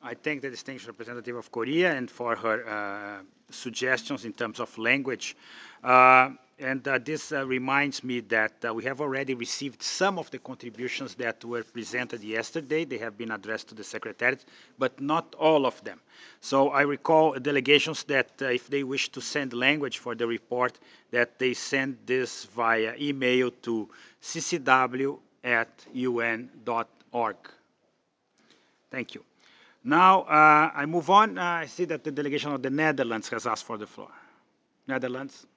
I thank the distinguished representative of Korea and for her suggestions in terms of language. This reminds me that we have already received some of the contributions that were presented yesterday. They have been addressed to the Secretariat, but not all of them. So I recall delegations that if they wish to send language for the report, that they send this via email to ccw@un.org. Thank you. Now, I move on. I see that the delegation of the Netherlands has asked for the floor. Netherlands.